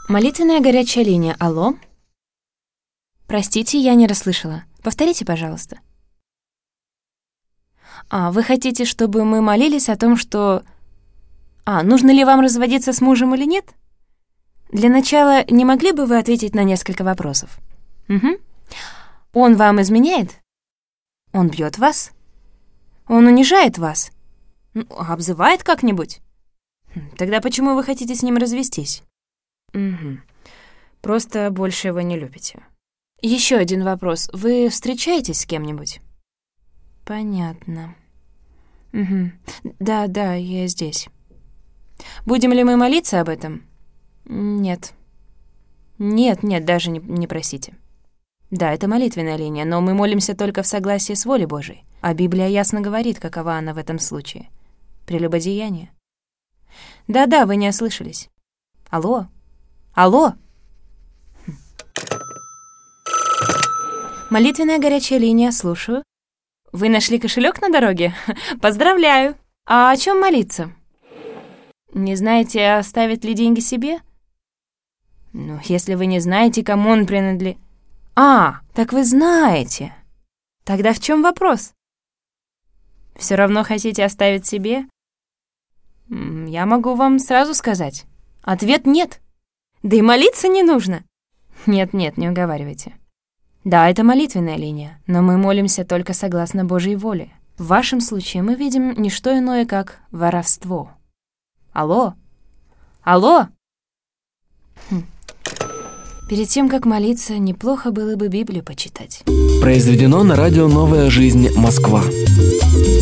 Молитвенная горячая линия. Алло? Простите, я не расслышала. Повторите, пожалуйста. Вы хотите, чтобы мы молились о том, что... нужно ли вам разводиться с мужем или нет? Для начала, не могли бы вы ответить на несколько вопросов? Угу. Он вам изменяет? Он бьет вас? Он унижает вас? Обзывает как-нибудь? Тогда почему вы хотите с ним развестись? Угу. Просто больше его не любите. Еще один вопрос. Вы встречаетесь с кем-нибудь? Понятно. Угу. Да, я здесь. Будем ли мы молиться об этом? Нет. Нет, даже не просите. Да, это молитвенная линия, но мы молимся только в согласии с волей Божией. А Библия ясно говорит, какова она в этом случае. Прелюбодеяние. Да, вы не ослышались. Алло? Молитвенная горячая линия, слушаю. Вы нашли кошелек на дороге? Поздравляю! А о чем молиться? Не знаете, оставить ли деньги себе? Если вы не знаете, кому он принадлежит... Так вы знаете. Тогда в чем вопрос? Все равно хотите оставить себе? Я могу вам сразу сказать. Ответ нет. Да и молиться не нужно. Нет, не уговаривайте. Да, это молитвенная линия, но мы молимся только согласно Божьей воле. В вашем случае мы видим не что иное, как воровство. Алло? Перед тем, как молиться, неплохо было бы Библию почитать. Произведено на радио «Новая жизнь. Москва».